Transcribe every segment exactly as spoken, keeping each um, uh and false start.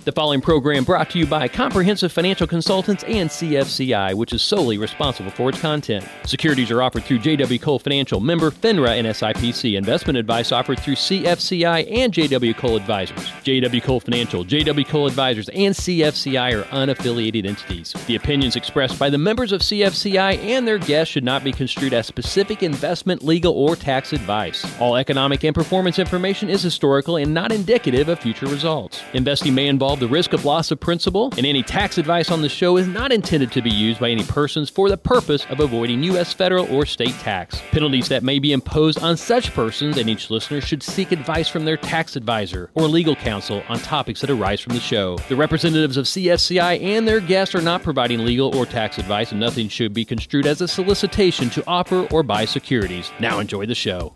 The following program brought to you by Comprehensive Financial Consultants and C F C I, which is solely responsible for its content. Securities are offered through J W. Cole Financial, member FINRA and S I P C. Investment advice offered through C F C I and J W. Cole Advisors. J W. Cole Financial, J W. Cole Advisors, and C F C I are unaffiliated entities. The opinions expressed by the members of C F C I and their guests should not be construed as specific investment, legal, or tax advice. All economic and performance information is historical and not indicative of future results. Investing may involve the risk of loss of principal, and any tax advice on the show is not intended to be used by any persons for the purpose of avoiding U S federal or state tax. Penalties that may be imposed on such persons and each listener should seek advice from their tax advisor or legal counsel on topics that arise from the show. The representatives of C F C I and their guests are not providing legal or tax advice, and nothing should be construed as a solicitation to offer or buy securities. Now enjoy the show.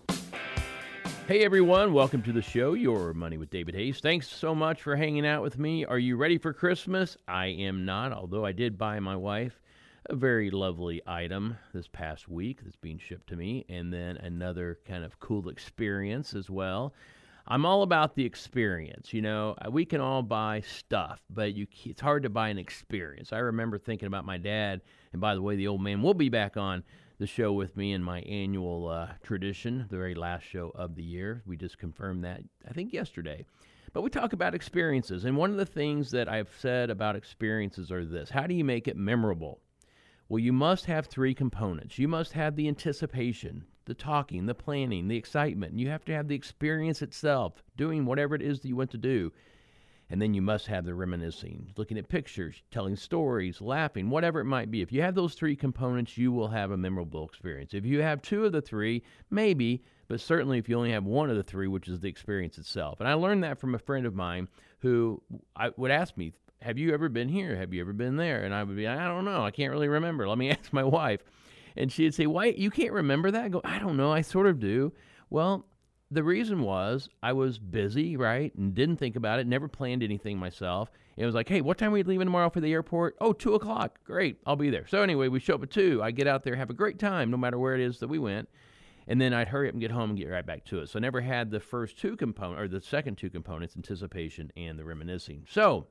Hey everyone, welcome to the show, Your Money with David Hayes. Thanks so much for hanging out with me. Are you ready for Christmas? I am not, although I did buy my wife a very lovely item this past week that's being shipped to me, and then another kind of cool experience as well. I'm all about the experience. You know, we can all buy stuff, but you, it's hard to buy an experience. I remember thinking about my dad, and by the way, the old man will be back on the show with me in my annual uh, tradition, the very last show of the year. We just confirmed that, I think, yesterday. But we talk about experiences, and one of the things that I've said about experiences are this: how do you make it memorable? Well, you must have three components. You must have the anticipation, the talking, the planning, the excitement. You have to have the experience itself, doing whatever it is that you want to do. And then you must have the reminiscing, looking at pictures, telling stories, laughing, whatever it might be. If you have those three components, you will have a memorable experience. If you have two of the three, maybe, but certainly if you only have one of the three, which is the experience itself. And I learned that from a friend of mine who I would ask me, have you ever been here? Have you ever been there? And I would be, I don't know. I can't really remember. Let me ask my wife. And she'd say, why, you can't remember that? I go, I don't know. I sort of do. Well, the reason was I was busy, right, and didn't think about it, never planned anything myself. It was like, hey, what time are we leaving tomorrow for the airport? Oh, two o'clock. Great, I'll be there. So anyway, we show up at two. I get out there, have a great time, no matter where it is that we went. And then I'd hurry up and get home and get right back to it. So I never had the first two components, or the second two components, anticipation and the reminiscing. So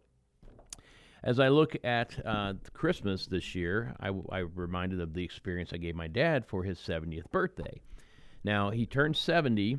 as I look at uh, Christmas this year, I, I reminded of the experience I gave my dad for his seventieth birthday. Now, he turned seventy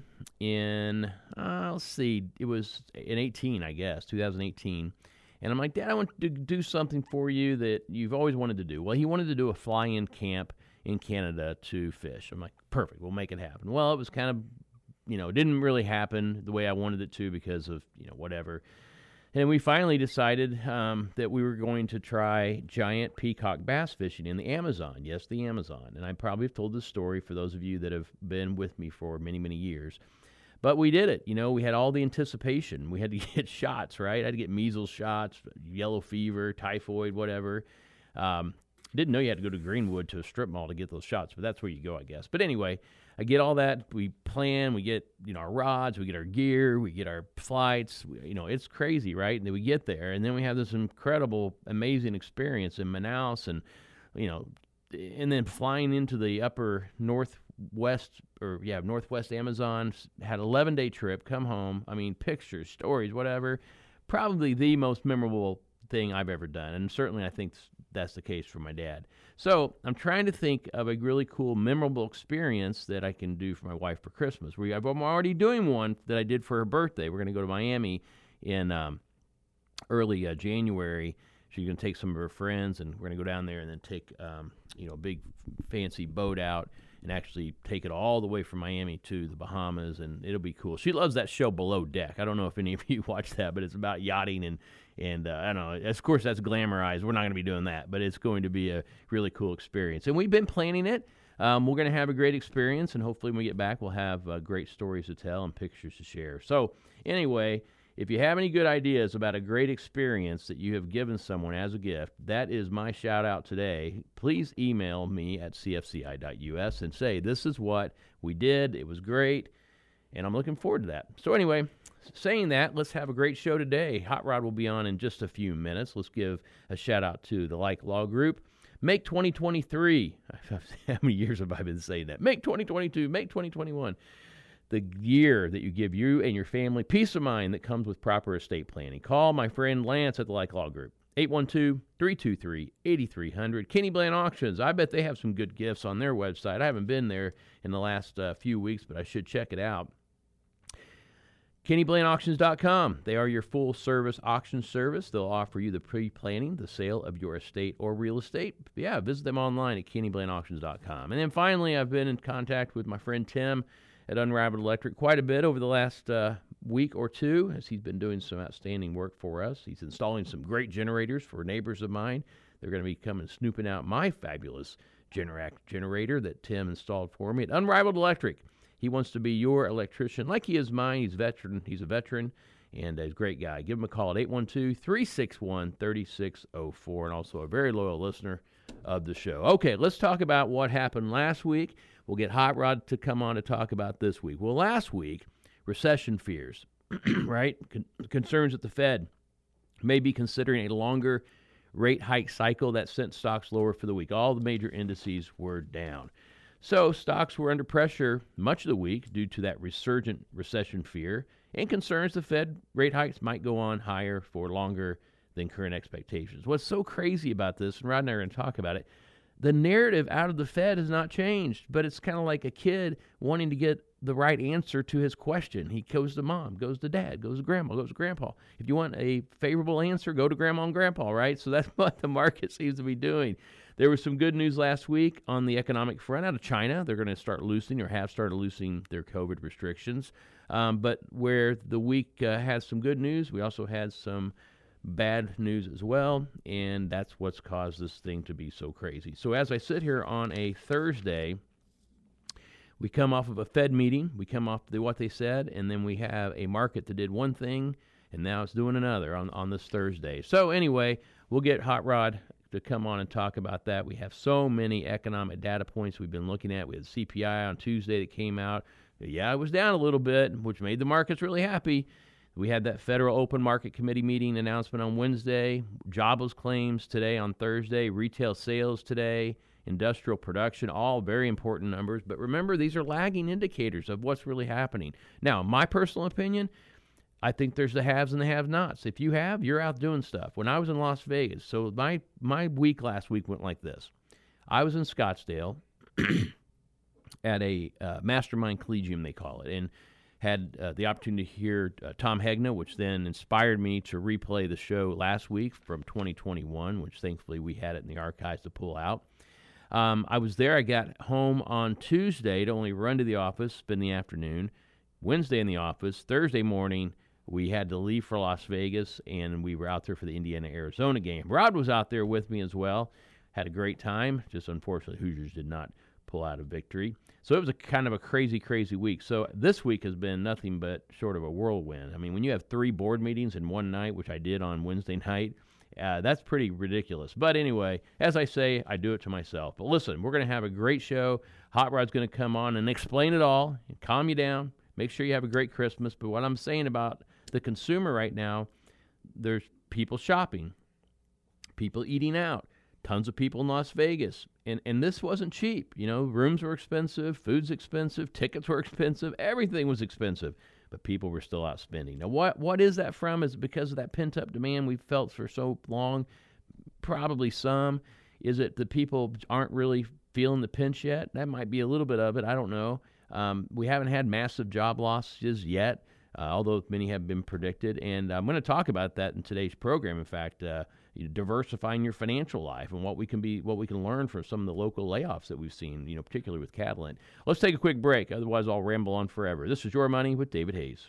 in, uh, let's see, it was in eighteen, I guess, two thousand eighteen. And I'm like, Dad, I want to do something for you that you've always wanted to do. Well, he wanted to do a fly-in camp in Canada to fish. I'm like, perfect, we'll make it happen. Well, it was kind of, you know, it didn't really happen the way I wanted it to because of, you know, whatever. And we finally decided um, that we were going to try giant peacock bass fishing in the Amazon. Yes, the Amazon. And I probably have told this story for those of you that have been with me for many, many years. But we did it. You know, we had all the anticipation. We had to get shots, right? I had to get measles shots, yellow fever, typhoid, whatever. Um, didn't know you had to go to Greenwood to a strip mall to get those shots, but that's where you go, I guess. But anyway, I get all that. We plan. We get, you know, our rods. We get our gear. We get our flights. We, you know, it's crazy, right? And then we get there, and then we have this incredible, amazing experience in Manaus, and you know, and then flying into the upper northwest, or yeah, northwest Amazon. Had an eleven-day trip. Come home. I mean, pictures, stories, whatever. Probably the most memorable thing I've ever done, and certainly I think that's the case for my dad. So I'm trying to think of a really cool, memorable experience that I can do for my wife for Christmas. We, I'm already doing one that I did for her birthday. We're going to go to Miami in um, early uh, January. She's going to take some of her friends, and we're going to go down there and then take um, you know, a big fancy boat out and actually take it all the way from Miami to the Bahamas, and it'll be cool. She loves that show Below Deck. I don't know if any of you watch that, but it's about yachting, and, and uh, I don't know. Of course, that's glamorized. We're not going to be doing that, but it's going to be a really cool experience. And we've been planning it. Um, we're going to have a great experience, and hopefully when we get back, we'll have uh, great stories to tell and pictures to share. So anyway, if you have any good ideas about a great experience that you have given someone as a gift, that is my shout out today. Please email me at c f c i dot u s and say, this is what we did. It was great, and I'm looking forward to that. So anyway, saying that, let's have a great show today. Hot Rod will be on in just a few minutes. Let's give a shout out to the Like Law Group. Make twenty twenty-three. How many years have I been saying that? Make twenty twenty-two. Make twenty twenty-one. the year that you give you and your family peace of mind that comes with proper estate planning. Call my friend Lance at the Like Law Group, eight one two, three two three, eight three zero zero. Kenny Bland Auctions, I bet they have some good gifts on their website. I haven't been there in the last uh, few weeks, but I should check it out. Kenny Bland Auctions dot com. They are your full-service auction service. They'll offer you the pre-planning, the sale of your estate or real estate. Yeah, visit them online at Kenny Bland Auctions dot com. And then finally, I've been in contact with my friend Tim at Unraveled Electric quite a bit over the last uh, week or two, as he's been doing some outstanding work for us. He's installing some great generators for neighbors of mine. They're going to be coming snooping out my fabulous Generac generator that Tim installed for me at Unrivaled Electric. He wants to be your electrician like he is mine. He's veteran. He's a veteran and a great guy. Give him a call at eight one two, three six one, three six zero four, and also a very loyal listener of the show. Okay, let's talk about what happened last week. We'll get Hot Rod to come on to talk about this week. Well, last week, recession fears, right? Con- concerns that the Fed may be considering a longer rate hike cycle that sent stocks lower for the week. All the major indices were down. So stocks were under pressure much of the week due to that resurgent recession fear and concerns the Fed rate hikes might go on higher for longer than current expectations. What's so crazy about this, and Rod and I are going to talk about it, the narrative out of the Fed has not changed, but it's kind of like a kid wanting to get the right answer to his question. He goes to mom, goes to dad, goes to grandma, goes to grandpa. If you want a favorable answer, go to grandma and grandpa, right? So that's what the market seems to be doing. There was some good news last week on the economic front out of China. They're going to start loosening or have started loosening their COVID restrictions. Um, but where the week uh, had some good news, we also had some bad news as well, and that's what's caused this thing to be so crazy. So as I sit here on a Thursday, we come off of a Fed meeting, we come off the, what they said, and then we have a market that did one thing, and now it's doing another on, on this Thursday. So anyway, we'll get Hot Rod to come on and talk about that. We have so many economic data points we've been looking at. We had C P I on Tuesday that came out. Yeah, it was down a little bit, which made the markets really happy. We had that Federal Open Market Committee meeting announcement on Wednesday, jobless claims today on Thursday, retail sales today, industrial production, all very important numbers. But remember, these are lagging indicators of what's really happening. Now, my personal opinion, I think there's the haves and the have-nots. If you have, you're out doing stuff. When I was in Las Vegas, so my, my week last week went like this. I was in Scottsdale at a uh, Mastermind Collegium, they call it, and had uh, the opportunity to hear uh, Tom Hegna, which then inspired me to replay the show last week from twenty twenty-one, which thankfully we had it in the archives to pull out. Um, I was there. I got home on Tuesday to only run to the office, spend the afternoon. Wednesday in the office. Thursday morning, we had to leave for Las Vegas, and we were out there for the Indiana-Arizona game. Rod was out there with me as well. Had a great time. Just unfortunately, Hoosiers did not pull out a victory. So it was a kind of a crazy, crazy week. So this week has been nothing but short of a whirlwind. I mean, when you have three board meetings in one night, which I did on Wednesday night, uh, that's pretty ridiculous. But anyway, as I say, I do it to myself. But listen, we're going to have a great show. Hot Rod's going to come on and explain it all, and calm you down, make sure you have a great Christmas. But what I'm saying about the consumer right now, there's people shopping, people eating out, tons of people in Las Vegas. And and this wasn't cheap. You know, rooms were expensive, food's expensive, tickets were expensive, everything was expensive. But people were still out spending. Now, what what is that from? Is it because of that pent-up demand we've felt for so long? Probably some. Is it that people aren't really feeling the pinch yet? That might be a little bit of it. I don't know. Um, we haven't had massive job losses yet, uh, although many have been predicted. And I'm going to talk about that in today's program. In fact, uh, diversifying your financial life and what we can be, what we can learn from some of the local layoffs that we've seen, you know, particularly with Catalent. Let's take a quick break. Otherwise, I'll ramble on forever. This is Your Money with David Hayes.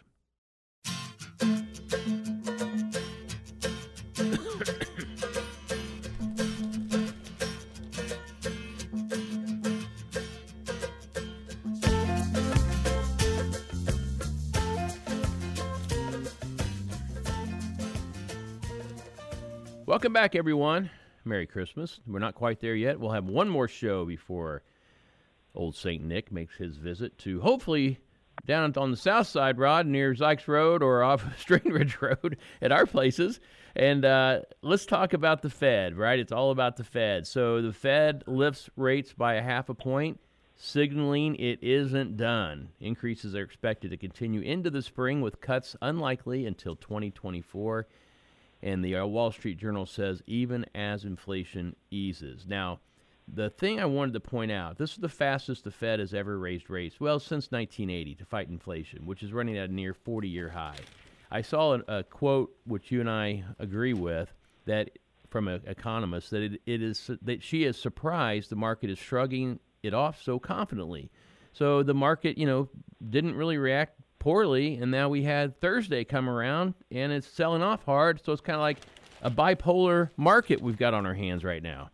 Welcome back, everyone. Merry Christmas. We're not quite there yet. We'll have one more show before old Saint Nick makes his visit to, hopefully, down on the south side, Rod, near Zykes Road or off Strain Ridge Road at our places. And uh, let's talk about the Fed, right? It's all about the Fed. So the Fed lifts rates by a half a point. signaling it isn't done. Increases are expected to continue into the spring, with cuts unlikely until twenty twenty-four. And the Wall Street Journal says even as inflation eases. Now, the thing I wanted to point out, this is the fastest the Fed has ever raised rates, well, since nineteen eighty, to fight inflation, which is running at a near forty-year high. I saw a, a quote, which you and I agree with, that from an economist, that it, it is that she is surprised the market is shrugging it off so confidently. So the market, you know, didn't really react poorly, and now we had Thursday come around, and it's selling off hard. So it's kind of like a bipolar market we've got on our hands right now.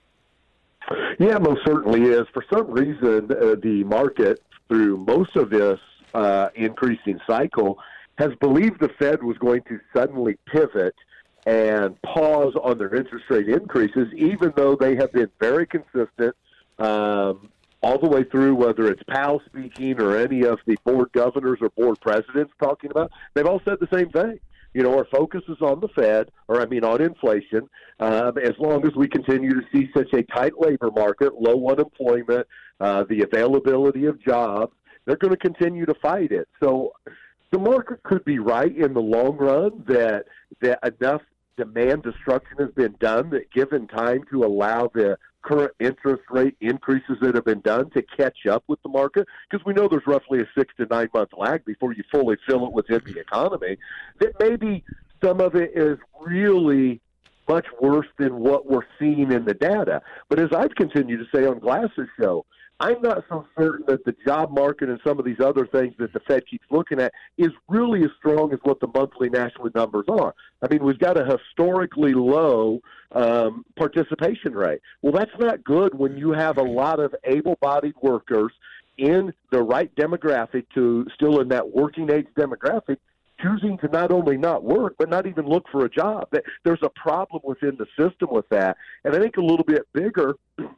Yeah, most certainly is. For some reason, uh, the market, through most of this uh, increasing cycle, has believed the Fed was going to suddenly pivot and pause on their interest rate increases, even though they have been very consistent um, all the way through, whether it's Powell speaking or any of the board governors or board presidents talking about. They've all said the same thing. You know, our focus is on the Fed, or I mean on inflation. Um, as long as we continue to see such a tight labor market, low unemployment, uh, the availability of jobs, they're going to continue to fight it. So the market could be right in the long run that that enough demand destruction has been done, that given time to allow the current interest rate increases that have been done to catch up with the market, because we know there's roughly a six to nine month lag before you fully fill it within the economy, that maybe some of it is really much worse than what we're seeing in the data. But as I've continued to say on Glass's show, I'm not so certain that the job market and some of these other things that the Fed keeps looking at is really as strong as what the monthly national numbers are. I mean, we've got a historically low um, participation rate. Well, that's not good when you have a lot of able-bodied workers in the right demographic, to still in that working age demographic, choosing to not only not work, but not even look for a job. There's a problem within the system with that. And I think a little bit bigger,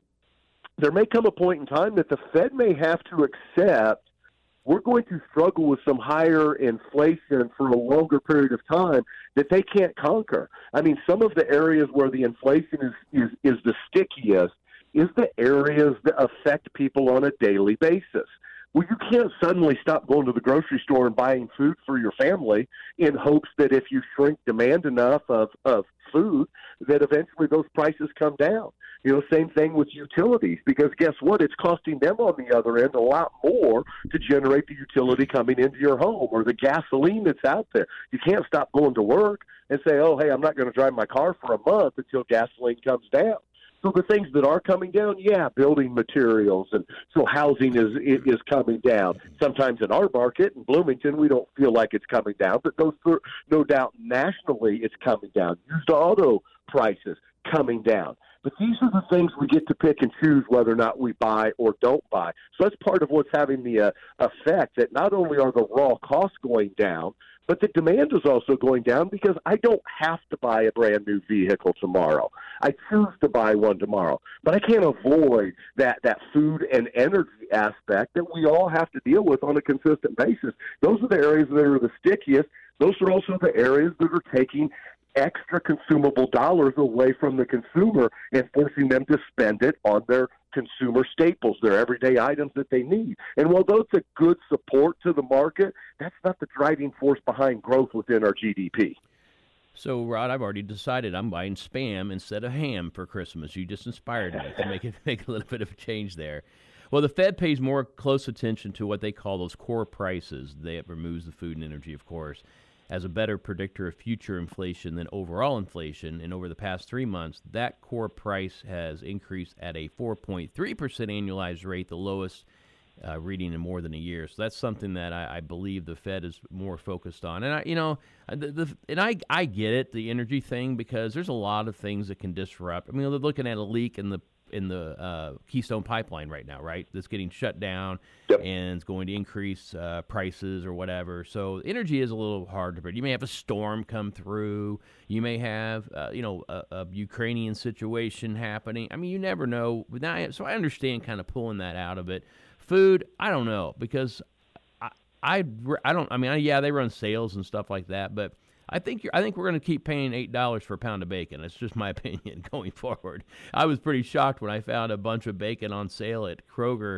there may come a point in time that the Fed may have to accept we're going to struggle with some higher inflation for a longer period of time that they can't conquer. I mean, some of the areas where the inflation is, is, is the stickiest is the areas that affect people on a daily basis. Well, you can't suddenly stop going to the grocery store and buying food for your family in hopes that if you shrink demand enough of, of food, that eventually those prices come down. You know, same thing with utilities, because guess what? It's costing them on the other end a lot more to generate the utility coming into your home, or the gasoline that's out there. You can't stop going to work and say, oh, hey, I'm not going to drive my car for a month until gasoline comes down. So the things that are coming down, yeah, building materials, and so housing is is coming down. Sometimes in our market in Bloomington, we don't feel like it's coming down, but those, no doubt nationally it's coming down. Used auto prices coming down. But these are the things we get to pick and choose whether or not we buy or don't buy. So that's part of what's having the uh, effect that not only are the raw costs going down, but the demand is also going down, because I don't have to buy a brand new vehicle tomorrow. I choose to buy one tomorrow. But I can't avoid that, that food and energy aspect that we all have to deal with on a consistent basis. Those are the areas that are the stickiest. Those are also the areas that are taking extra consumable dollars away from the consumer and forcing them to spend it on their consumer staples, their everyday items that they need. And while that's a good support to the market, that's not the driving force behind growth within our G D P. So, Rod, I've already decided I'm buying Spam instead of ham for Christmas. You just inspired me to make it make a little bit of a change there. Well, the Fed pays more close attention to what they call those core prices. That removes the food and energy, of course, as a better predictor of future inflation than overall inflation. And over the past three months, that core price has increased at a four point three percent annualized rate, the lowest uh, reading in more than a year. So that's something that I, I believe the Fed is more focused on. And I, you know, the, the and I I get it, the energy thing, because there's a lot of things that can disrupt. I mean, they're looking at a leak in the in the uh, Keystone Pipeline right now, right? That's getting shut down. Yep. And it's going to increase uh, prices or whatever. So energy is a little hard to predict. You may have a storm come through. You may have, uh, you know, a, a Ukrainian situation happening. I mean, you never know. So I understand kind of pulling that out of it. Food, I don't know, because I, I, I don't. I mean, I, yeah, they run sales and stuff like that, but I think you're, I think we're going to keep paying eight dollars for a pound of bacon. That's just my opinion going forward. I was pretty shocked when I found a bunch of bacon on sale at Kroger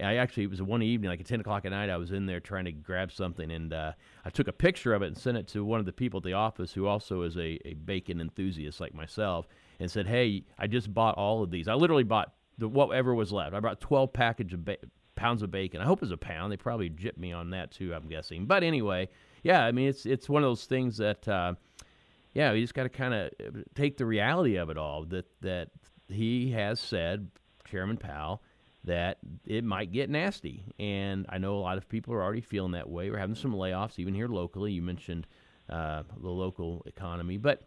I actually, it was one evening, like at ten o'clock at night, I was in there trying to grab something, and uh, I took a picture of it and sent it to one of the people at the office who also is a, a bacon enthusiast like myself, and said, hey, I just bought all of these. I literally bought the whatever was left. I bought twelve package of ba- pounds of bacon. I hope it was a pound. They probably gypped me on that too, I'm guessing. But anyway, yeah, I mean, it's it's one of those things that, uh, yeah, you just got to kind of take the reality of it all, that, that he has said, Chairman Powell, that it might get nasty. And I know a lot of people are already feeling that way. We're having some layoffs, even here locally. You mentioned uh, the local economy. But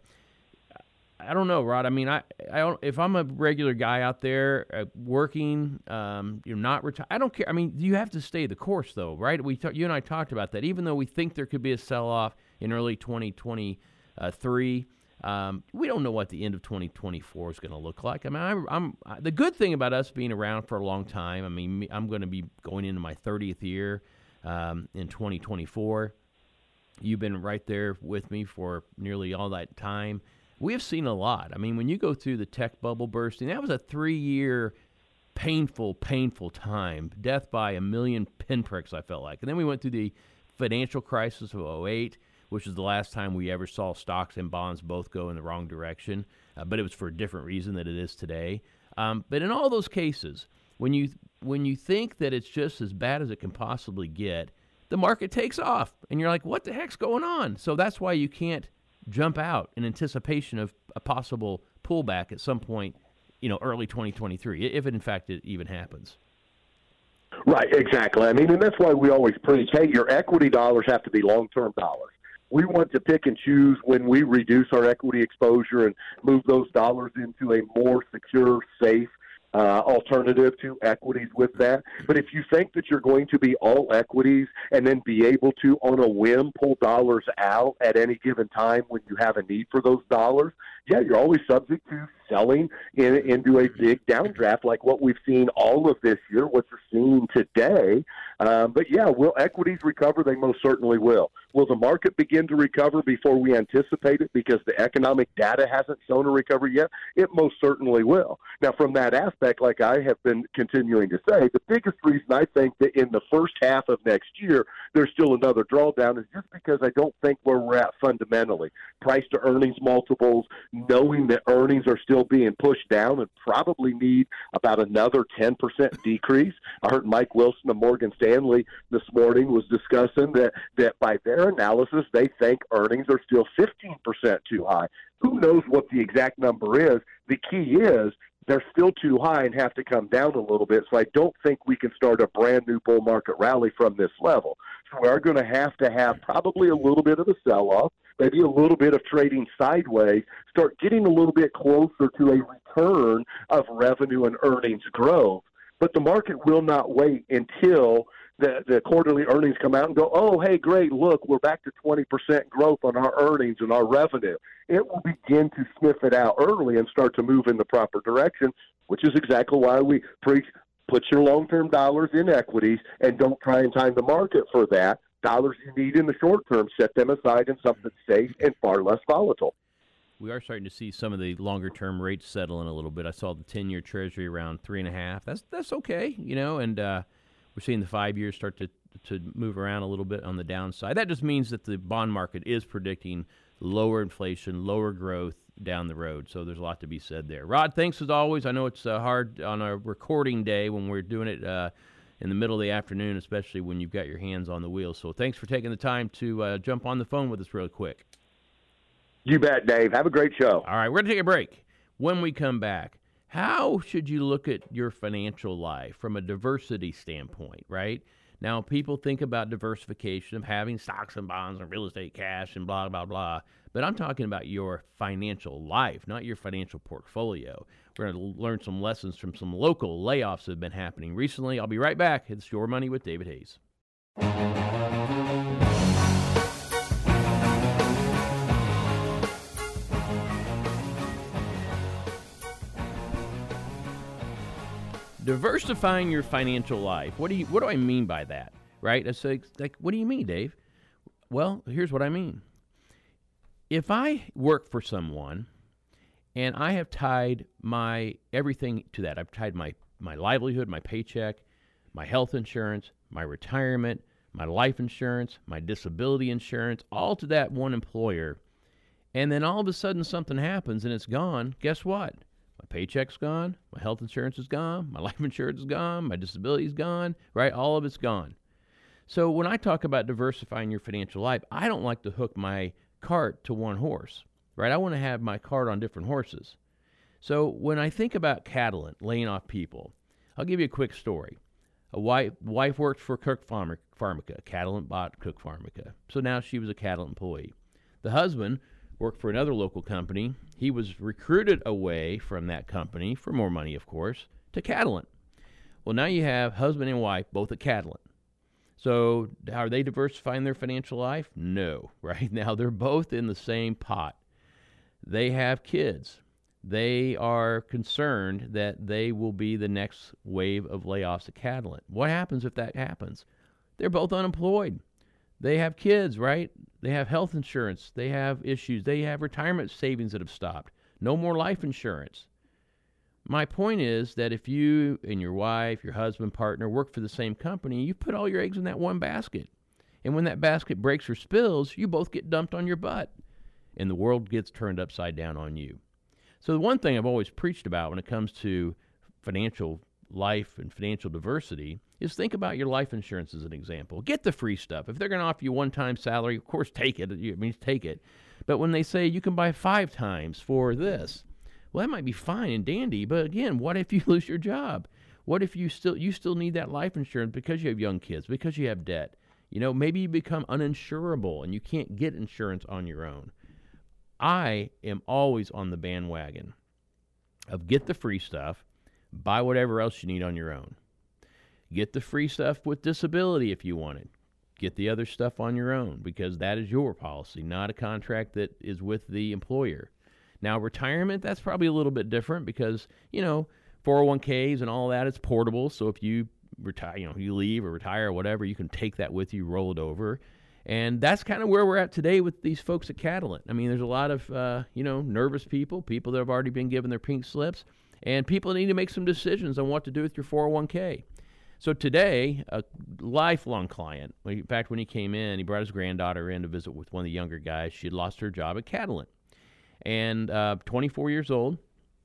I don't know, Rod. I mean, I, I don't, if I'm a regular guy out there uh, working, um, you're not retired, I don't care. I mean, you have to stay the course, though, right? We talk, you and I talked about that. Even though we think there could be a sell-off in early twenty twenty-three, um, we don't know what the end of twenty twenty-four is going to look like. I mean, I'm, I'm the good thing about us being around for a long time, I mean, I'm going to be going into my thirtieth year um, in twenty twenty-four. You've been right there with me for nearly all that time. We have seen a lot. I mean, when you go through the tech bubble bursting, that was a three-year painful, painful time. Death by a million pinpricks, I felt like. And then we went through the financial crisis of oh eight, which was the last time we ever saw stocks and bonds both go in the wrong direction. Uh, but it was for a different reason than it is today. Um, but in all those cases, when you when you think that it's just as bad as it can possibly get, the market takes off. And you're like, what the heck's going on? So that's why you can't jump out in anticipation of a possible pullback at some point, you know, early twenty twenty-three, if it, in fact it even happens. Right, exactly. I mean, and that's why we always preach, hey, your equity dollars have to be long-term dollars. We want to pick and choose when we reduce our equity exposure and move those dollars into a more secure, safe Uh, alternative to equities with that. But if you think that you're going to be all equities and then be able to, on a whim, pull dollars out at any given time when you have a need for those dollars, yeah, you're always subject to selling in, into a big downdraft like what we've seen all of this year, what you're seeing today. Um, but, yeah, will equities recover? They most certainly will. Will the market begin to recover before we anticipate it because the economic data hasn't shown a recovery yet? It most certainly will. Now, from that aspect, like I have been continuing to say, the biggest reason I think that in the first half of next year there's still another drawdown is just because I don't think where we're at fundamentally. Price to earnings multiples, knowing that earnings are still being pushed down and probably need about another ten percent decrease. I heard Mike Wilson of Morgan Stanley this morning was discussing that, that by their analysis, they think earnings are still fifteen percent too high. Who knows what the exact number is? The key is they're still too high and have to come down a little bit. So I don't think we can start a brand new bull market rally from this level. So we are going to have to have probably a little bit of a sell-off, maybe a little bit of trading sideways, start getting a little bit closer to a return of revenue and earnings growth. But the market will not wait until the, the quarterly earnings come out and go, oh, hey, great, look, we're back to twenty percent growth on our earnings and our revenue. It will begin to sniff it out early and start to move in the proper direction, which is exactly why we preach put your long-term dollars in equities and don't try and time the market for that. Dollars you need in the short term, set them aside in something safe and far less volatile. We are starting to see some of the longer-term rates settle in a little bit. I saw the ten-year Treasury around three and a half. That's that's okay, you know, and uh, we're seeing the five years start to to move around a little bit on the downside. That just means that the bond market is predicting lower inflation, lower growth down the road. So there's a lot to be said there. Rod, thanks as always. I know it's uh, hard on a recording day when we're doing it uh, in the middle of the afternoon, especially when you've got your hands on the wheel. So thanks for taking the time to uh, jump on the phone with us real quick. You bet, Dave. Have a great show. All right, we're going to take a break. When we come back, how should you look at your financial life from a diversity standpoint, right? Now, people think about diversification of having stocks and bonds and real estate cash and blah, blah, blah. But I'm talking about your financial life, not your financial portfolio. We're going to learn some lessons from some local layoffs that have been happening recently. I'll be right back. It's Your Money with David Hayes. Diversifying your financial life. What do you? What do I mean by that? Right? It's like, like, what do you mean, Dave? Well, here's what I mean. If I work for someone and I have tied my everything to that, I've tied my, my livelihood, my paycheck, my health insurance, my retirement, my life insurance, my disability insurance, all to that one employer. And then all of a sudden something happens and it's gone. Guess what? My paycheck's gone, my health insurance is gone, my life insurance is gone, my disability is gone, right? All of it's gone. So when I talk about diversifying your financial life, I don't like to hook my cart to one horse, right? I want to have my cart on different horses. So when I think about Catalent laying off people, I'll give you a quick story. A wife, wife worked for Cook Pharma, Pharmica. Catalent bought Cook Pharmica. So now she was a Catalent employee. The husband worked for another local company. He was recruited away from that company, for more money, of course, to Catalent. Well, now you have husband and wife both at Catalent. So are they diversifying their financial life? No. Right now they're both in the same pot. They have kids. They are concerned that they will be the next wave of layoffs at Catalent. What happens if that happens? They're both unemployed. They have kids, right? They have health insurance. They have issues. They have retirement savings that have stopped. No more life insurance. My point is that if you and your wife, your husband, partner work for the same company, you put all your eggs in that one basket. And when that basket breaks or spills, you both get dumped on your butt. And the world gets turned upside down on you. So the one thing I've always preached about when it comes to financial life and financial diversity is think about your life insurance as an example. Get the free stuff. If they're going to offer you one-time salary, of course, take it. It means take it. But when they say you can buy five times for this, well, that might be fine and dandy. But again, what if you lose your job? What if you still you still need that life insurance because you have young kids, because you have debt? You know, maybe you become uninsurable and you can't get insurance on your own. I am always on the bandwagon of get the free stuff, buy whatever else you need on your own. Get the free stuff with disability if you want it. Get the other stuff on your own because that is your policy, not a contract that is with the employer. Now, retirement, that's probably a little bit different because, you know, four oh one k's and all that, it's portable. So if you retire, you know, you leave or retire or whatever, you can take that with you, roll it over. And that's kind of where we're at today with these folks at Catalent. I mean, there's a lot of, uh, you know, nervous people, people that have already been given their pink slips, and people need to make some decisions on what to do with your four oh one k. So today, a lifelong client, in fact, when he came in, he brought his granddaughter in to visit with one of the younger guys. She had lost her job at Catalent. And uh, twenty-four years old,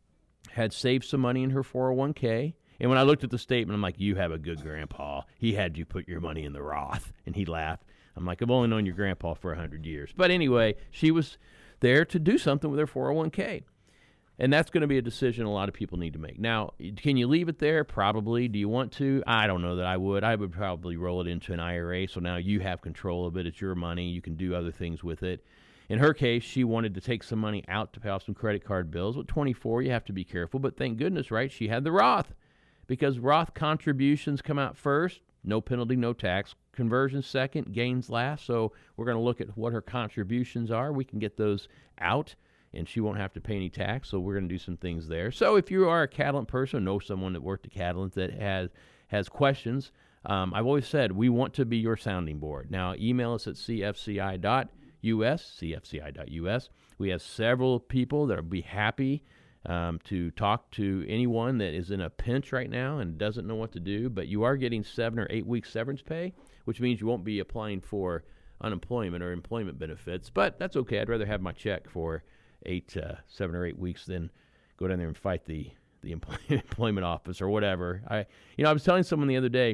had saved some money in her four oh one k. And when I looked at the statement, I'm like, you have a good grandpa. He had you put your money in the Roth. And he laughed. I'm like, I've only known your grandpa for one hundred years. But anyway, she was there to do something with her four oh one k. And that's going to be a decision a lot of people need to make. Now, can you leave it there? Probably. Do you want to? I don't know that I would. I would probably roll it into an I R A. So now you have control of it. It's your money. You can do other things with it. In her case, she wanted to take some money out to pay off some credit card bills. With twenty-four, you have to be careful. But thank goodness, right, she had the Roth. Because Roth contributions come out first, no penalty, no tax. Conversion second, gains last. So we're going to look at what her contributions are. We can get those out, and she won't have to pay any tax. So we're going to do some things there. So if you are a Catalent person, know someone that worked at Catalent that has, has questions, um, I've always said we want to be your sounding board. Now, email us at c f c i dot u s, c f c i dot u s. We have several people that will be happy um, to talk to anyone that is in a pinch right now and doesn't know what to do, but you are getting seven or eight weeks severance pay, which means you won't be applying for unemployment or employment benefits, but that's okay. I'd rather have my check for eight, uh, seven or eight weeks than go down there and fight the, the employment office or whatever. I, you know, I was telling someone the other day,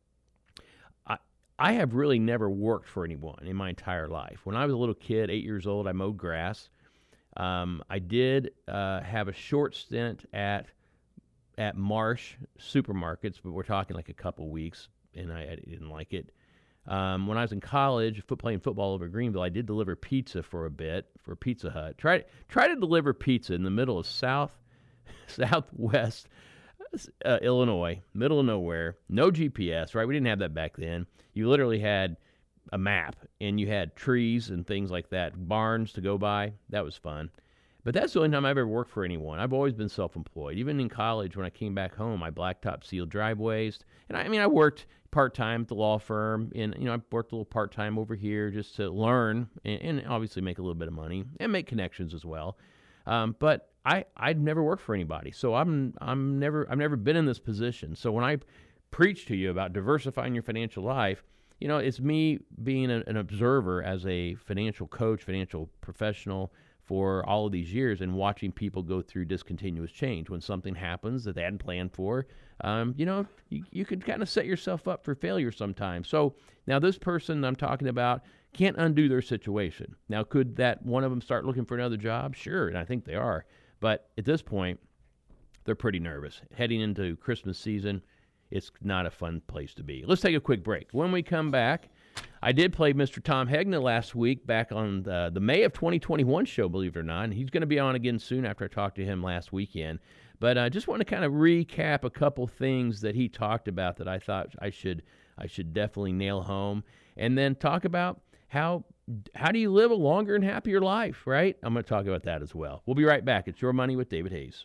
I have really never worked for anyone in my entire life. When I was a little kid, eight years old, I mowed grass. Um, I did uh, have a short stint at at Marsh supermarkets, but we're talking like a couple weeks, and I, I didn't like it. Um, when I was in college, foot playing football over Greenville, I did deliver pizza for a bit for Pizza Hut. Try try to deliver pizza in the middle of South Southwest Uh, Illinois, middle of nowhere, no G P S, right? We didn't have that back then. You literally had a map, and you had trees and things like that, barns to go by. That was fun. But that's the only time I've ever worked for anyone. I've always been self-employed. Even in college, when I came back home, I blacktop sealed driveways. And I, I mean, I worked part-time at the law firm, and, you know, I worked a little part-time over here just to learn and, and obviously make a little bit of money and make connections as well. Um, but I, I'd never worked for anybody, so I'm I'm never I've never been in this position. So when I preach to you about diversifying your financial life, you know, it's me being a, an observer as a financial coach, financial professional for all of these years and watching people go through discontinuous change. When something happens that they hadn't planned for, um, you know, you, you can kind of set yourself up for failure sometimes. So now this person I'm talking about can't undo their situation. Now, could that one of them start looking for another job? Sure, and I think they are. But at this point, they're pretty nervous. Heading into Christmas season, it's not a fun place to be. Let's take a quick break. When we come back, I did play Mister Tom Hegna last week back on the, the May of twenty twenty-one show, believe it or not. And he's going to be on again soon after I talked to him last weekend. But I uh, just want to kind of recap a couple things that he talked about that I thought I should I should definitely nail home. And then talk about how how do you live a longer and happier life, right? I'm going to talk about that as well. We'll be right back. It's Your Money with David Hayes.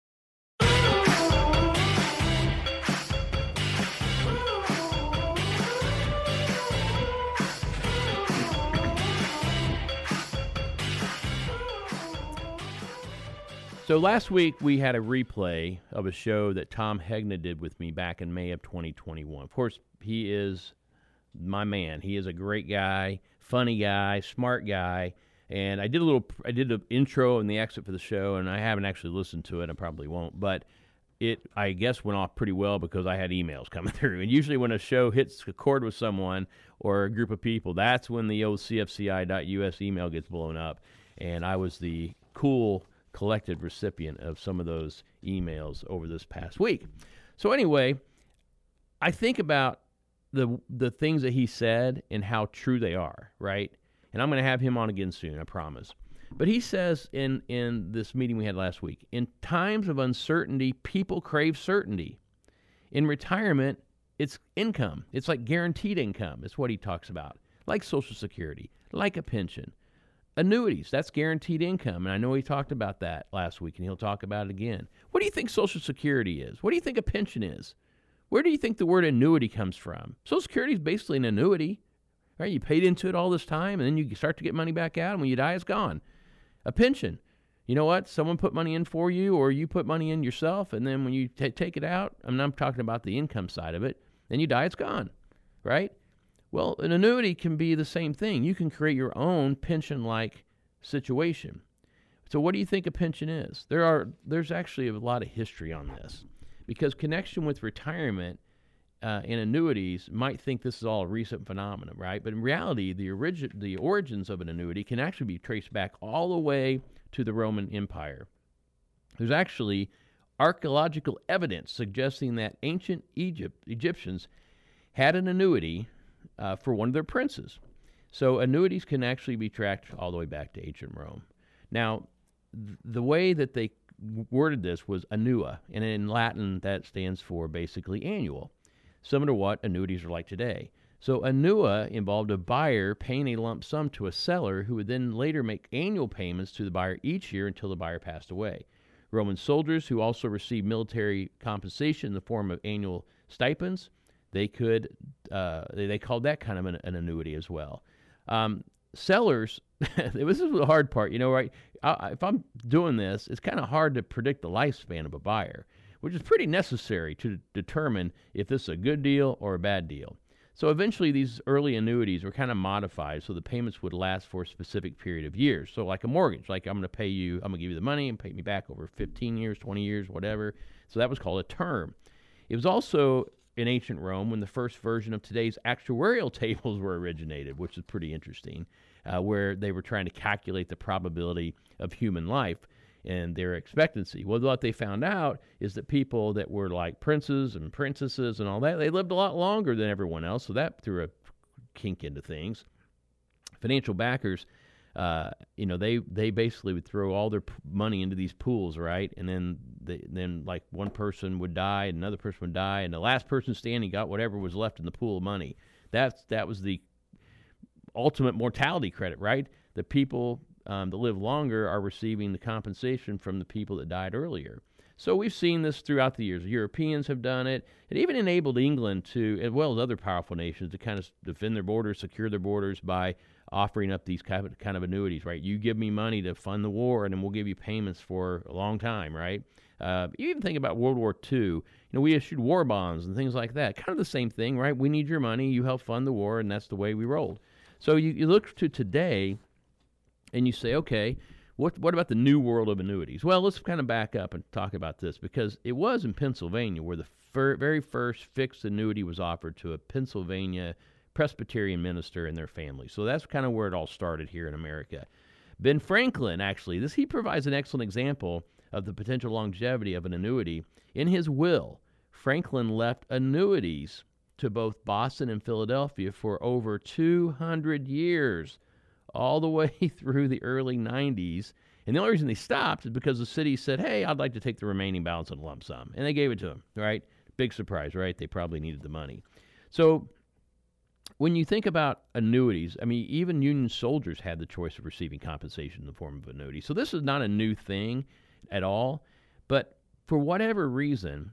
So last week we had a replay of a show that Tom Hegna did with me back in May of twenty twenty-one. Of course, he is my man. He is a great guy, funny guy, smart guy. And I did a little, I did the intro and the exit for the show, and I haven't actually listened to it. I probably won't, but it, I guess, went off pretty well because I had emails coming through. And usually when a show hits a chord with someone or a group of people, that's when the old C F C I dot U S email gets blown up. And I was the cool collected recipient of some of those emails over this past week. So anyway, I think about the the things that he said and how true they are, right? And I'm going to have him on again soon, I promise. But he says in, in this meeting we had last week, in times of uncertainty, people crave certainty. In retirement, it's income. It's like guaranteed income. It's what he talks about. Like Social Security, like a pension. Annuities, that's guaranteed income. And I know he talked about that last week, and he'll talk about it again. What do you think Social Security is? What do you think a pension is? Where do you think the word annuity comes from? Social Security is basically an annuity. Right? You paid into it all this time, and then you start to get money back out, and when you die, it's gone. A pension, you know what? Someone put money in for you, or you put money in yourself, and then when you t- take it out, I mean, I'm talking about the income side of it, then you die, it's gone, right? Well, an annuity can be the same thing. You can create your own pension-like situation. So what do you think a pension is? There are There's actually a lot of history on this, because connection with retirement Uh, in annuities might think this is all a recent phenomenon, right? But in reality, the origin, the origins of an annuity can actually be traced back all the way to the Roman Empire. There's actually archaeological evidence suggesting that ancient Egypt Egyptians had an annuity uh, for one of their princes. So annuities can actually be tracked all the way back to ancient Rome. Now, th- the way that they worded this was annua, and in Latin that stands for basically annual. Similar to what annuities are like today. So annua involved a buyer paying a lump sum to a seller who would then later make annual payments to the buyer each year until the buyer passed away. Roman soldiers who also received military compensation in the form of annual stipends, they could uh, they, they called that kind of an, an annuity as well. Um, sellers, this is the hard part, you know, right? I, if I'm doing this, it's kind of hard to predict the lifespan of a buyer, which is pretty necessary to determine if this is a good deal or a bad deal. So eventually these early annuities were kind of modified so the payments would last for a specific period of years. So like a mortgage, like I'm going to pay you, I'm going to give you the money and pay me back over fifteen years, twenty years, whatever. So that was called a term. It was also in ancient Rome when the first version of today's actuarial tables were originated, which is pretty interesting, uh, where they were trying to calculate the probability of human life and their expectancy. Well, what they found out is that people that were like princes and princesses and all that, they lived a lot longer than everyone else, so that threw a kink into things. Financial backers, uh, you know, they, they basically would throw all their p- money into these pools, right? And then they, then like one person would die, and another person would die, and the last person standing got whatever was left in the pool of money. That's that was the ultimate mortality credit, right? The people Um, that live longer are receiving the compensation from the people that died earlier. So we've seen this throughout the years. The Europeans have done it. It even enabled England to, as well as other powerful nations, to kind of defend their borders, secure their borders by offering up these kind of, kind of annuities, right? You give me money to fund the war, and then we'll give you payments for a long time, right? Uh, you even think about World War Two. You know, we issued war bonds and things like that. Kind of the same thing, right? We need your money. You help fund the war, and that's the way we rolled. So you, you look to today, and you say, okay, what what about the new world of annuities? Well, let's kind of back up and talk about this, because it was in Pennsylvania where the fir- very first fixed annuity was offered to a Pennsylvania Presbyterian minister and their family. So that's kind of where it all started here in America. Ben Franklin, actually, this he provides an excellent example of the potential longevity of an annuity. In his will, Franklin left annuities to both Boston and Philadelphia for over two hundred years, all the way through the early nineties. And the only reason they stopped is because the city said, hey, I'd like to take the remaining balance in a lump sum. And they gave it to them, right? Big surprise, right? They probably needed the money. So when you think about annuities, I mean, even Union soldiers had the choice of receiving compensation in the form of annuity. So this is not a new thing at all. But for whatever reason,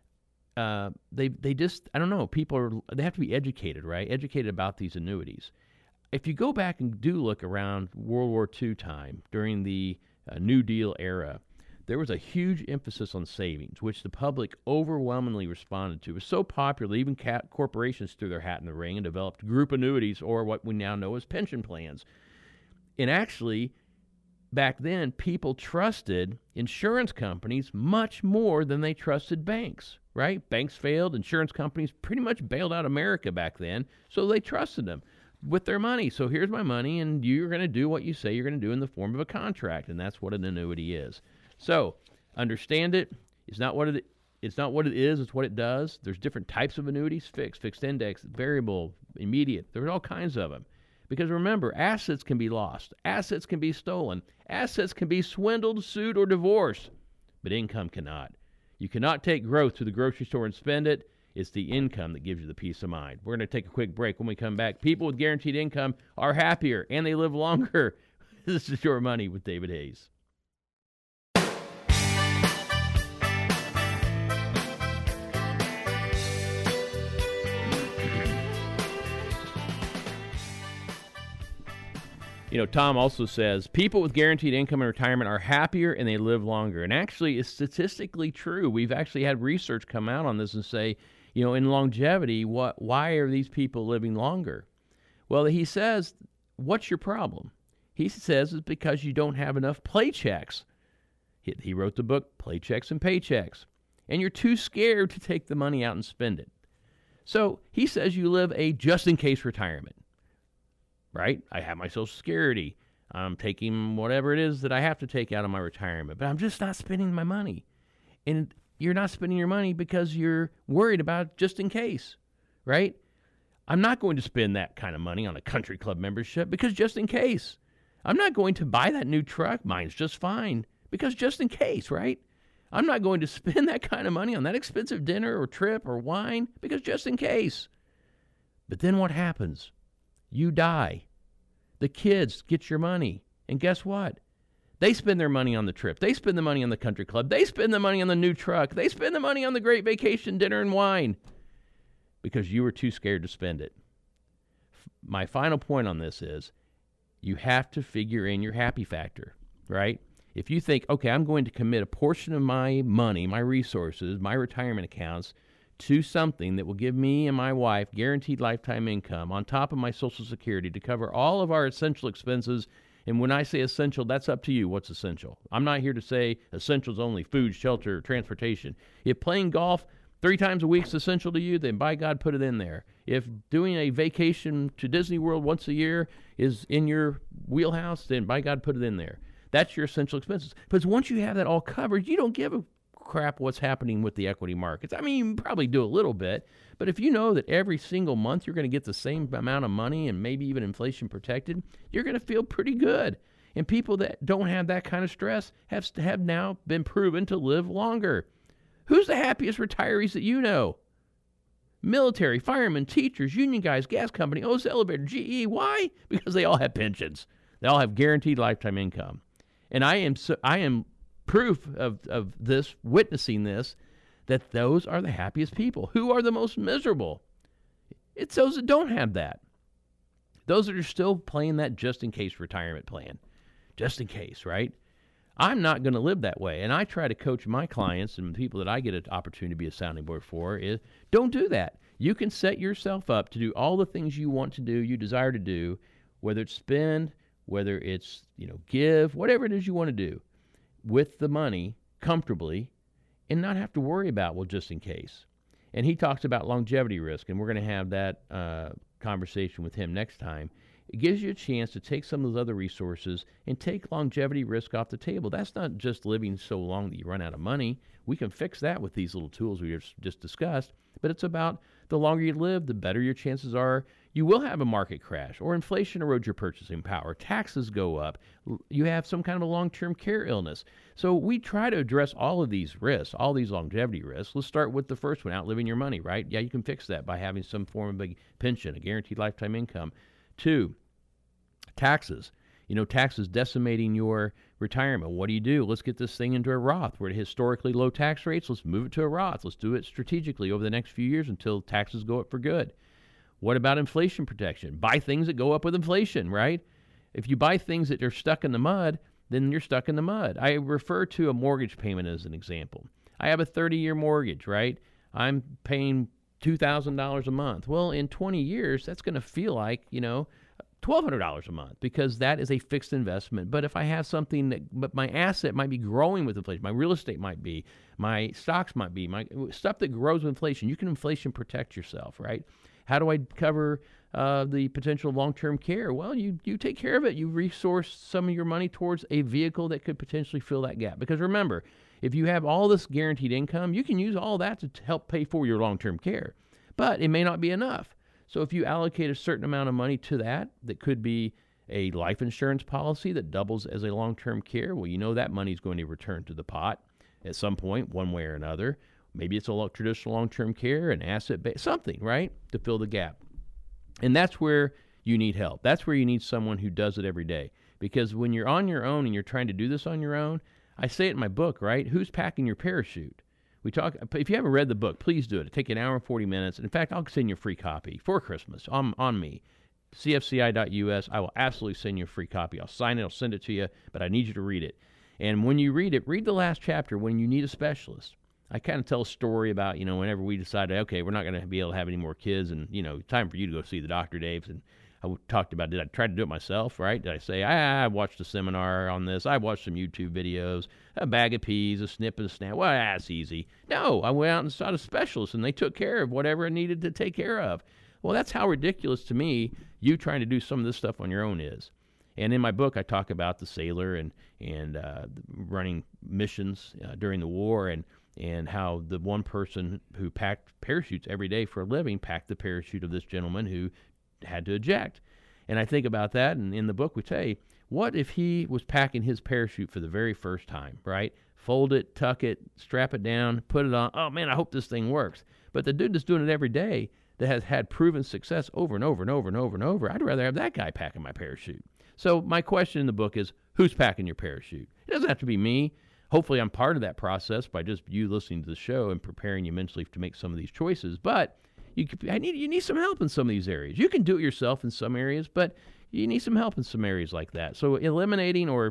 uh, they they just, I don't know, people are, they have to be educated, right? Educated about these annuities. If you go back and do look around World War Two time, during the uh, New Deal era, there was a huge emphasis on savings, which the public overwhelmingly responded to. It was so popular, even ca- corporations threw their hat in the ring and developed group annuities, or what we now know as pension plans. And actually, back then, people trusted insurance companies much more than they trusted banks, right? Banks failed. Insurance companies pretty much bailed out America back then, so they trusted them with their money. So here's my money, and you're going to do what you say you're going to do in the form of a contract, and that's what an annuity is. So understand it. It's not what it it's not what it is, it's what it does. There's different types of annuities: fixed, fixed index, variable, immediate. There's all kinds of them. Because remember, assets can be lost, assets can be stolen, assets can be swindled, sued, or divorced, but income cannot. You cannot take growth to the grocery store and spend it. It's the income that gives you the peace of mind. We're going to take a quick break. When we come back, people with guaranteed income are happier and they live longer. This is Your Money with David Hayes. You know, Tom also says, people with guaranteed income in retirement are happier and they live longer. And actually, it's statistically true. We've actually had research come out on this and say, you know, in longevity, what? why are these people living longer? Well, he says, what's your problem? He says it's because you don't have enough paychecks. He, he wrote the book, Paychecks and Paychecks. And you're too scared to take the money out and spend it. So he says you live a just-in-case retirement. Right? I have my Social Security. I'm taking whatever it is that I have to take out of my retirement, but I'm just not spending my money. And you're not spending your money because you're worried about just in case, right? I'm not going to spend that kind of money on a country club membership because just in case. I'm not going to buy that new truck. Mine's just fine because just in case, right? I'm not going to spend that kind of money on that expensive dinner or trip or wine because just in case. But then what happens? You die. The kids get your money. And guess what? They spend their money on the trip. They spend the money on the country club. They spend the money on the new truck. They spend the money on the great vacation dinner and wine because you were too scared to spend it. My final point on this is you have to figure in your happy factor, right? If you think, okay, I'm going to commit a portion of my money, my resources, my retirement accounts to something that will give me and my wife guaranteed lifetime income on top of my Social Security to cover all of our essential expenses. And when I say essential, that's up to you. What's essential? I'm not here to say essentials only: food, shelter, transportation. If playing golf three times a week is essential to you, then by God, put it in there. If doing a vacation to Disney World once a year is in your wheelhouse, then by God, put it in there. That's your essential expenses. Because once you have that all covered, you don't give a crap what's happening with the equity markets. I mean, you probably do a little bit, but if you know that every single month you're going to get the same amount of money and maybe even inflation protected, you're going to feel pretty good. And people that don't have that kind of stress have have now been proven to live longer. Who's the happiest retirees that you know? Military, firemen, teachers, union guys, gas company, O's Elevator, G E. Why? Because they all have pensions. They all have guaranteed lifetime income. And I am so, I am proof of, of this, witnessing this, that those are the happiest people. Who are the most miserable? It's those that don't have that. Those that are still playing that just-in-case retirement plan. Just in case, right? I'm not going to live that way. And I try to coach my clients and people that I get an opportunity to be a sounding board for is don't do that. You can set yourself up to do all the things you want to do, you desire to do, whether it's spend, whether it's, you know, give, whatever it is you want to do with the money comfortably and not have to worry about, well, just in case. And he talks about longevity risk, and we're going to have that uh, conversation with him next time. It gives you a chance to take some of those other resources and take longevity risk off the table. That's not just living so long that you run out of money. We can fix that with these little tools we just discussed. But it's about the longer you live, the better your chances are you will have a market crash or inflation erodes your purchasing power. Taxes go up. You have some kind of a long-term care illness. So we try to address all of these risks, all these longevity risks. Let's start with the first one, outliving your money, right? Yeah, you can fix that by having some form of a pension, a guaranteed lifetime income. Two, taxes. You know, taxes decimating your retirement. What do you do? Let's get this thing into a Roth. We're at historically low tax rates. Let's move it to a Roth. Let's do it strategically over the next few years until taxes go up for good. What about inflation protection? Buy things that go up with inflation, right? If you buy things that are stuck in the mud, then you're stuck in the mud. I refer to a mortgage payment as an example. I have a thirty-year mortgage, right? I'm paying two thousand dollars a month. Well, in twenty years, that's going to feel like, you know, twelve hundred dollars a month because that is a fixed investment. But if I have something that, but my asset might be growing with inflation, my real estate might be, my stocks might be, my stuff that grows with inflation, you can inflation protect yourself, right? How do I cover uh, the potential long-term care? Well, you, you take care of it. You resource some of your money towards a vehicle that could potentially fill that gap. Because remember, if you have all this guaranteed income, you can use all that to help pay for your long-term care. But it may not be enough. So if you allocate a certain amount of money to that, that could be a life insurance policy that doubles as a long-term care, well, you know that money is going to return to the pot at some point, one way or another. Maybe it's a lo- traditional long-term care, an asset-based, something, right, to fill the gap. And that's where you need help. That's where you need someone who does it every day. Because when you're on your own and you're trying to do this on your own, I say it in my book, right? Who's packing your parachute? We talk. If you haven't read the book, please do it. It'll take an hour and forty minutes. In fact, I'll send you a free copy for Christmas on, on me. C F C I dot U S. I will absolutely send you a free copy. I'll sign it. I'll send it to you, but I need you to read it. And when you read it, read the last chapter, When You Need a Specialist. I kind of tell a story about, you know, whenever we decided, okay, we're not going to be able to have any more kids and, you know, time for you to go see the doctor, Dave. And I talked about, did I try to do it myself, right? Did I say, ah, I watched a seminar on this. I watched some YouTube videos, a bag of peas, a snip and a snap. Well, that's easy. No, I went out and saw a specialist, and they took care of whatever it needed to take care of. Well, that's how ridiculous to me you trying to do some of this stuff on your own is. And in my book, I talk about the sailor and, and uh, running missions uh, during the war and, and how the one person who packed parachutes every day for a living packed the parachute of this gentleman who had to eject. And I think about that, and in the book we say, what if he was packing his parachute for the very first time, right? Fold it, tuck it, strap it down, put it on. Oh, man, I hope this thing works. But the dude that's doing it every day that has had proven success over and over and over and over and over, I'd rather have that guy packing my parachute. So my question in the book is, who's packing your parachute? It doesn't have to be me. Hopefully I'm part of that process by just you listening to the show and preparing you mentally to make some of these choices. But you could, I need you need some help in some of these areas. You can do it yourself in some areas, but you need some help in some areas like that. So eliminating or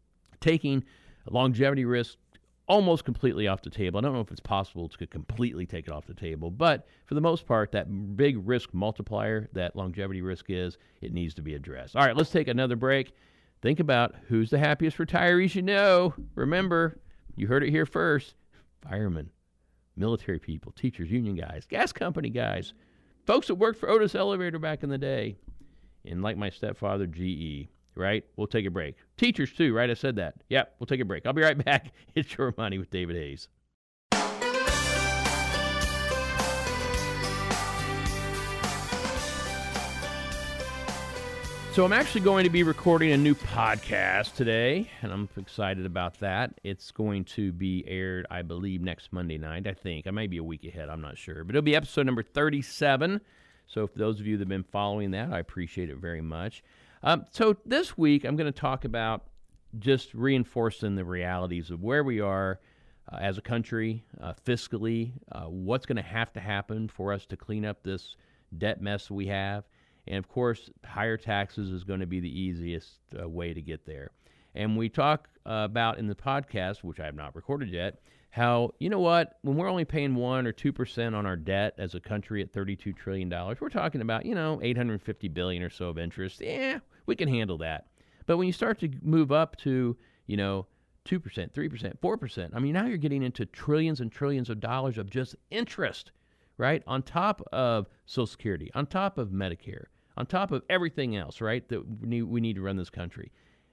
taking longevity risk almost completely off the table. I don't know if it's possible to completely take it off the table, but for the most part, that big risk multiplier that longevity risk is, it needs to be addressed. All right, let's take another break. Think about who's the happiest retirees you know. Remember, you heard it here first. Firemen, military people, teachers, union guys, gas company guys, folks that worked for Otis Elevator back in the day, and like my stepfather, G E. Right? We'll take a break. Teachers, too, right? I said that. Yep, we'll take a break. I'll be right back. It's Your Money with David Hayes. So I'm actually going to be recording a new podcast today, and I'm excited about that. It's going to be aired, I believe, next Monday night, I think. I may be a week ahead. I'm not sure. But it'll be episode number thirty-seven. So for those of you that have been following that, I appreciate it very much. Um, so this week, I'm going to talk about just reinforcing the realities of where we are uh, as a country, uh, fiscally, uh, what's going to have to happen for us to clean up this debt mess we have, And, of course, higher taxes is going to be the easiest uh, way to get there. And we talk uh, about in the podcast, which I have not recorded yet, how, you know what, when we're only paying one or two percent on our debt as a country at thirty-two trillion dollars, we're talking about, you know, eight hundred fifty billion dollars or so of interest. Yeah, we can handle that. But when you start to move up to, you know, two percent, three percent, four percent, I mean, now you're getting into trillions and trillions of dollars of just interest, right, on top of Social Security, on top of Medicare, on top of everything else, right, that we need, we need to run this country.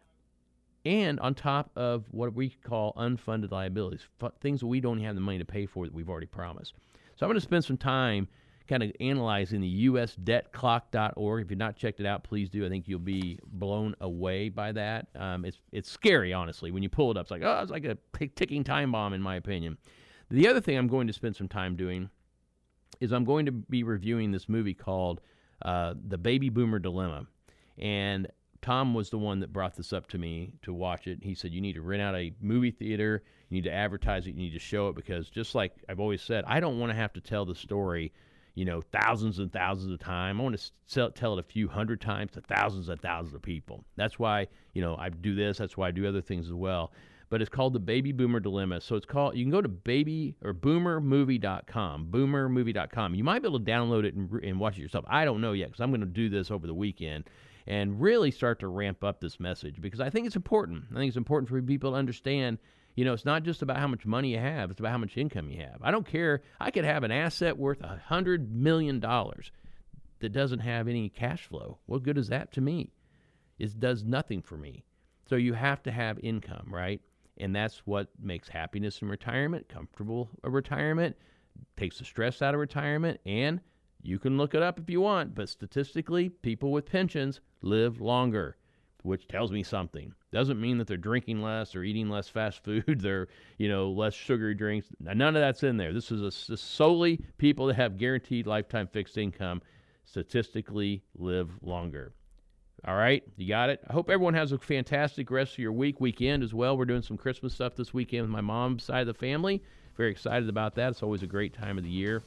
And on top of what we call unfunded liabilities, f- things that we don't have the money to pay for that we've already promised. So I'm going to spend some time kind of analyzing the U S debt clock dot org. If you've not checked it out, please do. I think you'll be blown away by that. Um, it's it's scary, honestly. When you pull it up, it's like, oh, it's like a ticking time bomb, in my opinion. The other thing I'm going to spend some time doing is I'm going to be reviewing this movie called uh, The Baby Boomer Dilemma. And Tom was the one that brought this up to me to watch it. He said, you need to rent out a movie theater, you need to advertise it, you need to show it, because just like I've always said, I don't want to have to tell the story, you know, thousands and thousands of times. I want to sell, tell it a few hundred times to thousands and thousands of people. That's why, you know, I do this. That's why I do other things as well. But it's called The Baby Boomer Dilemma. So it's called, you can go to baby or boomer movie dot com, boomer movie dot com. You might be able to download it and, and watch it yourself. I don't know yet, because I'm going to do this over the weekend and really start to ramp up this message, because I think it's important. I think it's important for people to understand, you know, it's not just about how much money you have, it's about how much income you have. I don't care. I could have an asset worth one hundred million dollars that doesn't have any cash flow. What good is that to me? It does nothing for me. So you have to have income, right? And that's what makes happiness in retirement, comfortable retirement, takes the stress out of retirement, and you can look it up if you want, but statistically, people with pensions live longer, which tells me something. Doesn't mean that they're drinking less or eating less fast food, they're, you know, less sugary drinks. None of that's in there. This is a, this solely people that have guaranteed lifetime fixed income statistically live longer. All right, you got it? I hope everyone has a fantastic rest of your week, weekend as well. We're doing some Christmas stuff this weekend with my mom's side of the family. Very excited about that. It's always a great time of the year.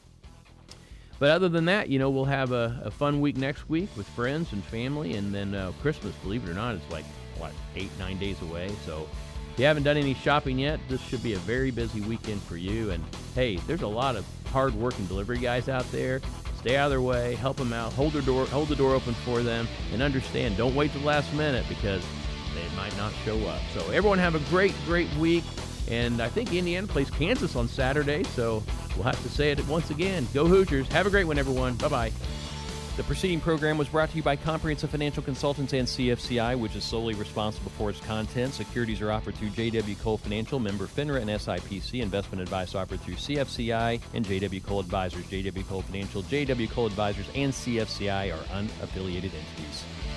But other than that, you know, we'll have a, a fun week next week with friends and family, and then uh, Christmas, believe it or not, is like, what, eight, nine days away. So if you haven't done any shopping yet, this should be a very busy weekend for you. And, hey, there's a lot of hard-working delivery guys out there. Stay out of their way, help them out, hold their door, hold the door open for them, and understand, don't wait till the last minute, because they might not show up. So everyone have a great, great week. And I think Indiana plays Kansas on Saturday, so we'll have to say it once again. Go Hoosiers. Have a great one, everyone. Bye-bye. The preceding program was brought to you by Comprehensive Financial Consultants and C F C I, which is solely responsible for its content. Securities are offered through J W. Cole Financial, member FINRA and S I P C. Investment advice offered through C F C I and J W. Cole Advisors. J W. Cole Financial, J W. Cole Advisors, and C F C I are unaffiliated entities.